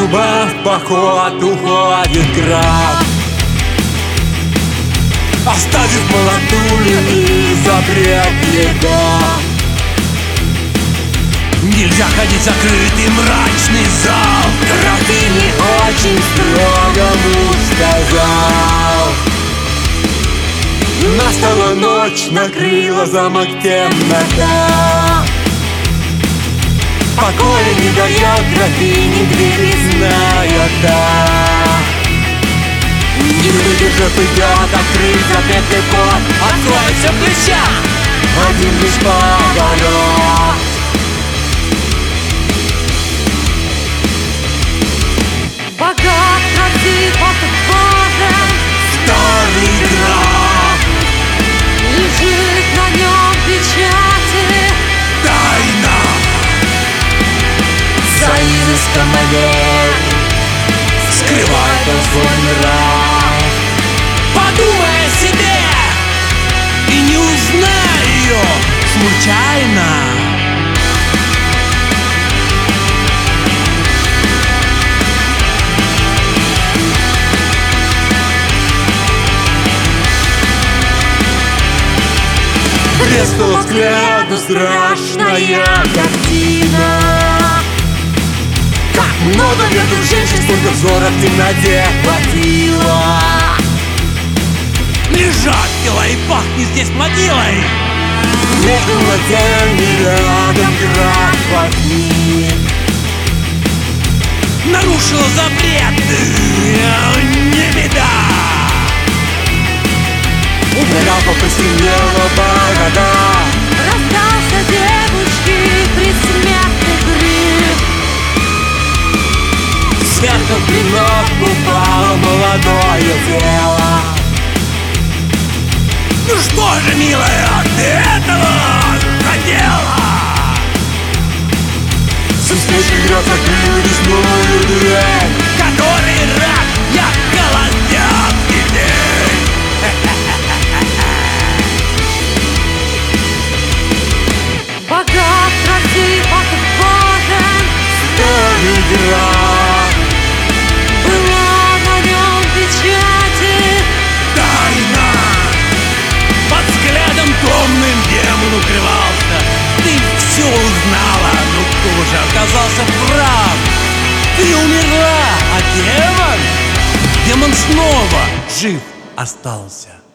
Труба в поход, уходит град, оставив молодую и запрет еда. Нельзя ходить в закрытый мрачный зал. Графиня очень строго муж сказал. Настала ночь, накрыла замок темнота. Покоя не дает графине дверная та. Не выдержав, идет открыть запретный ход. Откроется плеча Один лишь поворот. богат, красив, отважен. Старый граф, Лежит на нем печати. тайна. За изыском манер Скрывает он свой нрав. Подумай о себе и не узнай ее случайно. Блеснула взгляду страшная картина. Как много вверху женщин, сколько взоров в темноте Хватило. лежат тела и пахнет здесь могилой. Между ногами рядом граф возник. Нарушила запрет, не беда. У графа посинела борода. Раздался девушке предсмертный крик. Сверху блинов упало молодое тело. Ну что же, милая, ты этого хотела? С усмешкой граф закрыл резную дверь, который рад, я голоден теперь. Богат, красив, отважен. Старый граф, Была на нем печати. тайна. Под взглядом томным демон укрывался. Ты все узнала, но тоже оказался прав. Ты умерла, а демон снова жив остался.